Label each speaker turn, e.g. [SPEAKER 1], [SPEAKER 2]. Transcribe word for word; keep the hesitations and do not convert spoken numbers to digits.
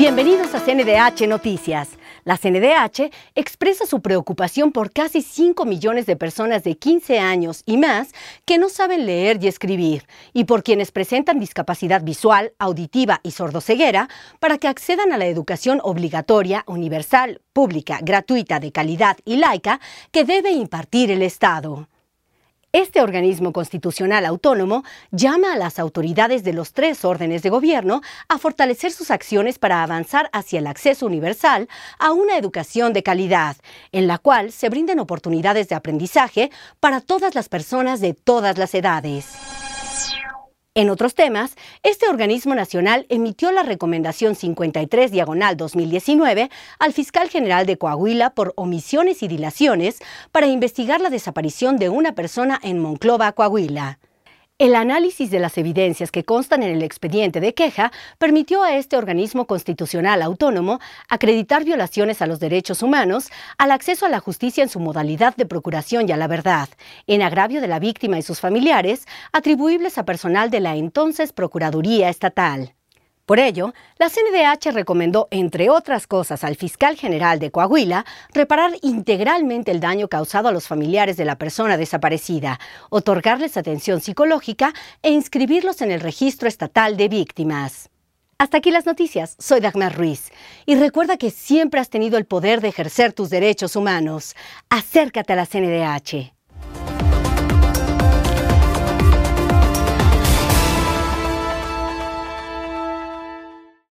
[SPEAKER 1] Bienvenidos a C N D H Noticias. La C N D H expresa su preocupación por casi cinco millones de personas de quince años y más que no saben leer y escribir, y por quienes presentan discapacidad visual, auditiva y sordoceguera, para que accedan a la educación obligatoria, universal, pública, gratuita, de calidad y laica que debe impartir el Estado. Este organismo constitucional autónomo llama a las autoridades de los tres órdenes de gobierno a fortalecer sus acciones para avanzar hacia el acceso universal a una educación de calidad, en la cual se brinden oportunidades de aprendizaje para todas las personas de todas las edades. En otros temas, este organismo nacional emitió la Recomendación cincuenta y tres diagonal dos mil diecinueve al fiscal general de Coahuila por omisiones y dilaciones para investigar la desaparición de una persona en Monclova, Coahuila. El análisis de las evidencias que constan en el expediente de queja permitió a este organismo constitucional autónomo acreditar violaciones a los derechos humanos, al acceso a la justicia en su modalidad de procuración y a la verdad, en agravio de la víctima y sus familiares, atribuibles a personal de la entonces Procuraduría Estatal. Por ello, la C N D H recomendó, entre otras cosas, al fiscal general de Coahuila reparar integralmente el daño causado a los familiares de la persona desaparecida, otorgarles atención psicológica e inscribirlos en el Registro Estatal de Víctimas. Hasta aquí las noticias. Soy Dagmar Ruiz. Y recuerda que siempre has tenido el poder de ejercer tus derechos humanos. Acércate a la C N D H.